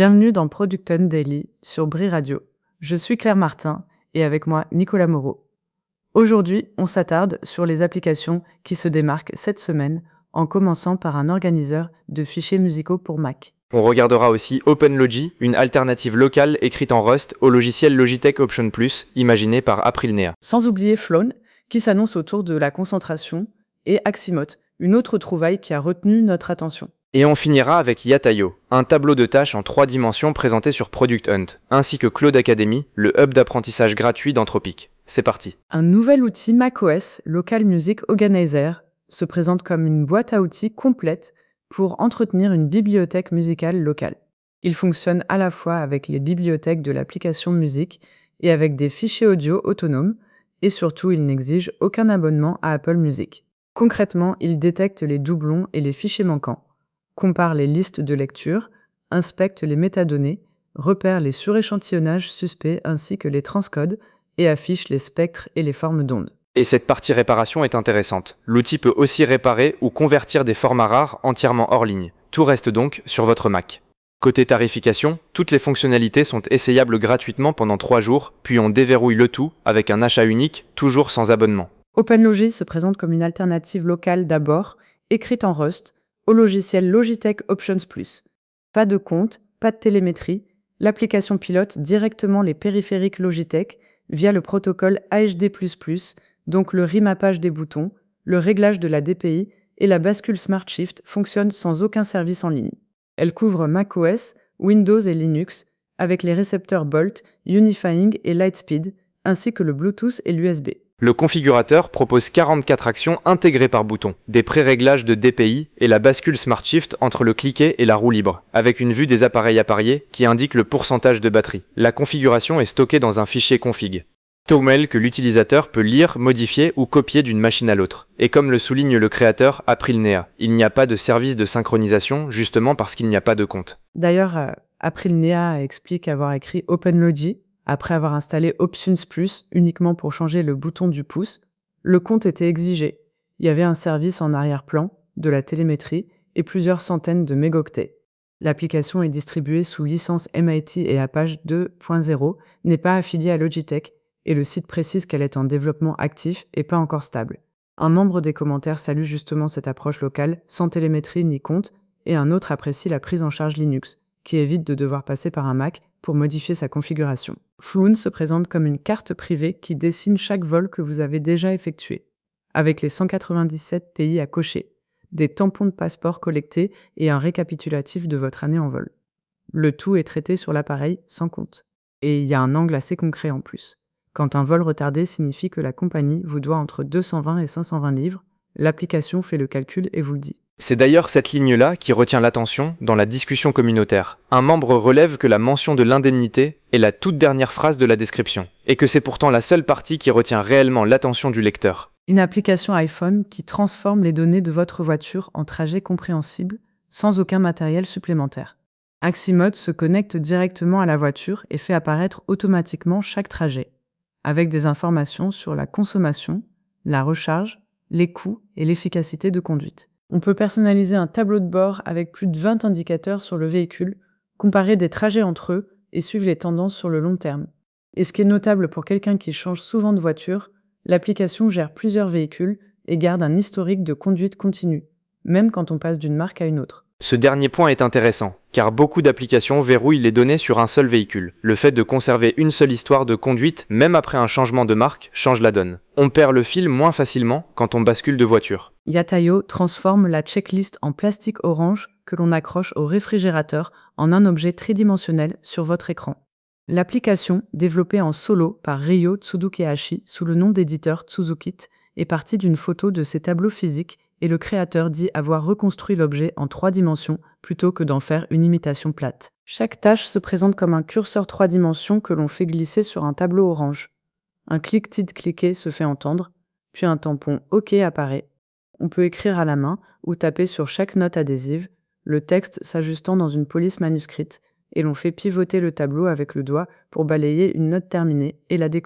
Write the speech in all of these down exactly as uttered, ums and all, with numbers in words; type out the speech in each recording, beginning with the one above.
Bienvenue dans Producton Daily sur Brie Radio. Je suis Claire Martin et avec moi Nicolas Moreau. Aujourd'hui, on s'attarde sur les applications qui se démarquent cette semaine en commençant par un organiseur de fichiers musicaux pour Mac. On regardera aussi OpenLogi, une alternative locale écrite en Rust au logiciel Logitech Option Plus, imaginé par Aprilnea. Sans oublier Flown, qui s'annonce autour de la concentration, et Aximote, une autre trouvaille qui a retenu notre attention. Et on finira avec Yatayo, un tableau de tâches en trois dimensions présenté sur Product Hunt, ainsi que Cloud Academy, le hub d'apprentissage gratuit d'Anthropic. C'est parti. Un nouvel outil macOS, Local Music Organizer, se présente comme une boîte à outils complète pour entretenir une bibliothèque musicale locale. Il fonctionne à la fois avec les bibliothèques de l'application musique et avec des fichiers audio autonomes, et surtout il n'exige aucun abonnement à Apple Music. Concrètement, il détecte les doublons et les fichiers manquants, compare les listes de lecture, inspecte les métadonnées, repère les suréchantillonnages suspects ainsi que les transcodes et affiche les spectres et les formes d'ondes. Et cette partie réparation est intéressante. L'outil peut aussi réparer ou convertir des formats rares entièrement hors ligne. Tout reste donc sur votre Mac. Côté tarification, toutes les fonctionnalités sont essayables gratuitement pendant trois jours, puis on déverrouille le tout avec un achat unique, toujours sans abonnement. OpenLogi se présente comme une alternative locale d'abord, écrite en Rust, au logiciel Logitech Options Plus. Pas de compte, pas de télémétrie, l'application pilote directement les périphériques Logitech via le protocole A H D plus plus, donc le remappage des boutons, le réglage de la D P I et la bascule Smart Shift fonctionnent sans aucun service en ligne. Elle couvre macOS, Windows et Linux, avec les récepteurs Bolt, Unifying et Lightspeed, ainsi que le Bluetooth et l'U S B. Le configurateur propose quarante-quatre actions intégrées par bouton, des pré-réglages de D P I et la bascule Smart Shift entre le cliquet et la roue libre, avec une vue des appareils appariés qui indique le pourcentage de batterie. La configuration est stockée dans un fichier config. T O M L que l'utilisateur peut lire, modifier ou copier d'une machine à l'autre. Et comme le souligne le créateur Aprilnea, il n'y a pas de service de synchronisation justement parce qu'il n'y a pas de compte. D'ailleurs, euh, Aprilnea explique avoir écrit OpenLogi après avoir installé Options Plus uniquement pour changer le bouton du pouce. Le compte était exigé. Il y avait un service en arrière-plan, de la télémétrie et plusieurs centaines de mégaoctets. L'application est distribuée sous licence M I T et Apache deux point zéro, n'est pas affiliée à Logitech, et le site précise qu'elle est en développement actif et pas encore stable. Un membre des commentaires salue justement cette approche locale, sans télémétrie ni compte, et un autre apprécie la prise en charge Linux, qui évite de devoir passer par un Mac pour modifier sa configuration. Flown se présente comme une carte privée qui dessine chaque vol que vous avez déjà effectué, avec les cent quatre-vingt-dix-sept pays à cocher, des tampons de passeport collectés et un récapitulatif de votre année en vol. Le tout est traité sur l'appareil sans compte. Et il y a un angle assez concret en plus. Quand un vol retardé signifie que la compagnie vous doit entre deux cent vingt et cinq cent vingt livres, l'application fait le calcul et vous le dit. C'est d'ailleurs cette ligne-là qui retient l'attention dans la discussion communautaire. Un membre relève que la mention de l'indemnité est la toute dernière phrase de la description, et que c'est pourtant la seule partie qui retient réellement l'attention du lecteur. Une application iPhone qui transforme les données de votre voiture en trajet compréhensible sans aucun matériel supplémentaire. Aximote se connecte directement à la voiture et fait apparaître automatiquement chaque trajet, avec des informations sur la consommation, la recharge, les coûts et l'efficacité de conduite. On peut personnaliser un tableau de bord avec plus de vingt indicateurs sur le véhicule, comparer des trajets entre eux et suivre les tendances sur le long terme. Et ce qui est notable pour quelqu'un qui change souvent de voiture, l'application gère plusieurs véhicules et garde un historique de conduite continue, même quand on passe d'une marque à une autre. Ce dernier point est intéressant, car beaucoup d'applications verrouillent les données sur un seul véhicule. Le fait de conserver une seule histoire de conduite, même après un changement de marque, change la donne. On perd le fil moins facilement quand on bascule de voiture. Yatayo transforme la checklist en plastique orange que l'on accroche au réfrigérateur en un objet tridimensionnel sur votre écran. L'application, développée en solo par Ryo Tsudukehashi sous le nom d'éditeur Tsuzukit, est partie d'une photo de ses tableaux physiques et le créateur dit avoir reconstruit l'objet en trois dimensions plutôt que d'en faire une imitation plate. Chaque tâche se présente comme un curseur trois dimensions que l'on fait glisser sur un tableau orange. Un clic-tit-cliquer se fait entendre, puis un tampon OK apparaît. On peut écrire à la main ou taper sur chaque note adhésive, le texte s'ajustant dans une police manuscrite, et l'on fait pivoter le tableau avec le doigt pour balayer une note terminée et la décoller.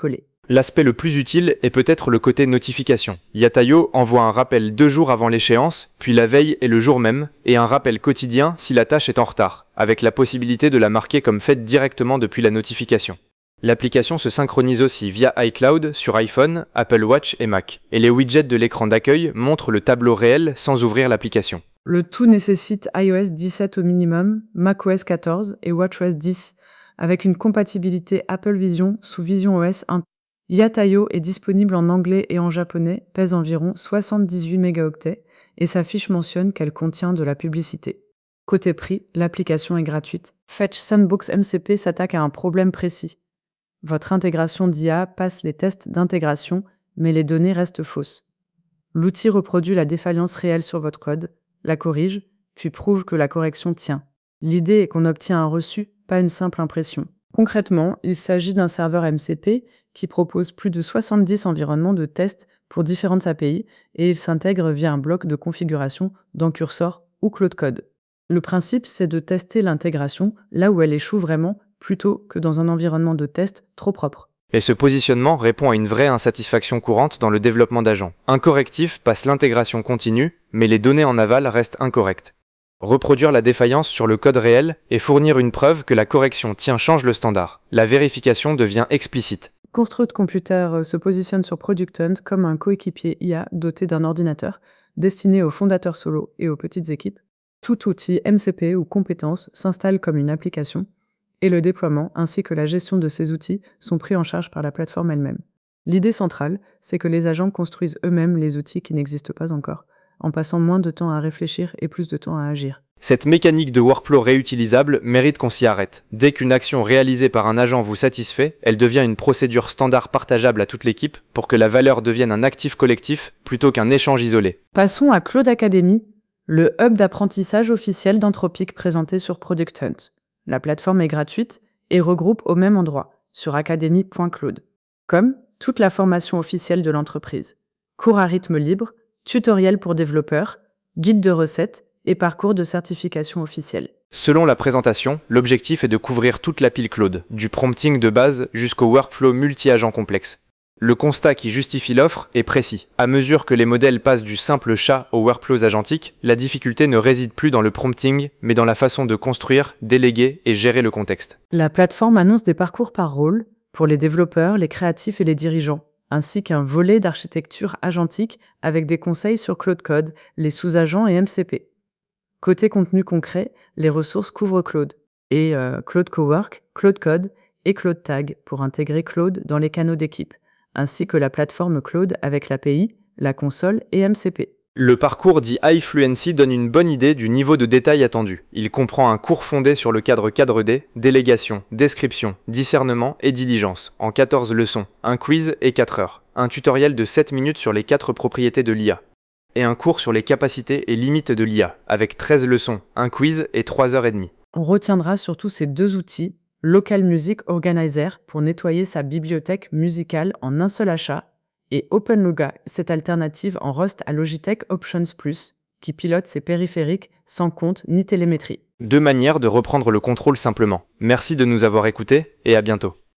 L'aspect le plus utile est peut-être le côté notification. Yatayo envoie un rappel deux jours avant l'échéance, puis la veille et le jour même, et un rappel quotidien si la tâche est en retard, avec la possibilité de la marquer comme faite directement depuis la notification. L'application se synchronise aussi via iCloud sur iPhone, Apple Watch et Mac, et les widgets de l'écran d'accueil montrent le tableau réel sans ouvrir l'application. Le tout nécessite iOS dix-sept au minimum, macOS quatorze et watchOS dix, avec une compatibilité Apple Vision sous visionOS un. Yatayo est disponible en anglais et en japonais, pèse environ soixante-dix-huit mégaoctets et sa fiche mentionne qu'elle contient de la publicité. Côté prix, l'application est gratuite. Fetch Sandbox M C P s'attaque à un problème précis. Votre intégration d'I A passe les tests d'intégration, mais les données restent fausses. L'outil reproduit la défaillance réelle sur votre code, la corrige, puis prouve que la correction tient. L'idée est qu'on obtient un reçu, pas une simple impression. Concrètement, il s'agit d'un serveur M C P qui propose plus de soixante-dix environnements de tests pour différentes A P I et il s'intègre via un bloc de configuration dans Cursor ou Claude Code. Le principe, c'est de tester l'intégration là où elle échoue vraiment plutôt que dans un environnement de test trop propre. Et ce positionnement répond à une vraie insatisfaction courante dans le développement d'agents. Un correctif passe l'intégration continue, mais les données en aval restent incorrectes. Reproduire la défaillance sur le code réel et fournir une preuve que la correction tient change le standard. La vérification devient explicite. Construct Computer se positionne sur Product Hunt comme un coéquipier I A doté d'un ordinateur, destiné aux fondateurs solo et aux petites équipes. Tout outil M C P ou compétence s'installe comme une application, et le déploiement ainsi que la gestion de ces outils sont pris en charge par la plateforme elle-même. L'idée centrale, c'est que les agents construisent eux-mêmes les outils qui n'existent pas encore, en passant moins de temps à réfléchir et plus de temps à agir. Cette mécanique de workflow réutilisable mérite qu'on s'y arrête. Dès qu'une action réalisée par un agent vous satisfait, elle devient une procédure standard partageable à toute l'équipe pour que la valeur devienne un actif collectif plutôt qu'un échange isolé. Passons à Claude Academy, le hub d'apprentissage officiel d'Anthropic présenté sur Product Hunt. La plateforme est gratuite et regroupe au même endroit, sur academy point claude, comme toute la formation officielle de l'entreprise. Cours à rythme libre, tutoriels pour développeurs, guides de recettes et parcours de certification officielle. Selon la présentation, l'objectif est de couvrir toute la pile Claude, du prompting de base jusqu'au workflow multi-agent complexe. Le constat qui justifie l'offre est précis. À mesure que les modèles passent du simple chat aux workflows agentiques, la difficulté ne réside plus dans le prompting, mais dans la façon de construire, déléguer et gérer le contexte. La plateforme annonce des parcours par rôle pour les développeurs, les créatifs et les dirigeants, ainsi qu'un volet d'architecture agentique avec des conseils sur Claude Code, les sous-agents et M C P. Côté contenu concret, les ressources couvrent Claude et euh, Claude Cowork, Claude Code et Claude Tag pour intégrer Claude dans les canaux d'équipe, ainsi que la plateforme Claude avec l'A P I, la console et M C P. Le parcours dit High Fluency donne une bonne idée du niveau de détail attendu. Il comprend un cours fondé sur le cadre cadre D, délégation, description, discernement et diligence, en quatorze leçons, un quiz et quatre heures, un tutoriel de sept minutes sur les quatre propriétés de l'I A, et un cours sur les capacités et limites de l'I A, avec treize leçons, un quiz et trois heures et demie. On retiendra surtout ces deux outils, Local Music Organizer pour nettoyer sa bibliothèque musicale en un seul achat, et OpenLoga, cette alternative en Rust à Logitech Options Plus, qui pilote ses périphériques sans compte ni télémétrie. Deux manières de reprendre le contrôle simplement. Merci de nous avoir écoutés et à bientôt.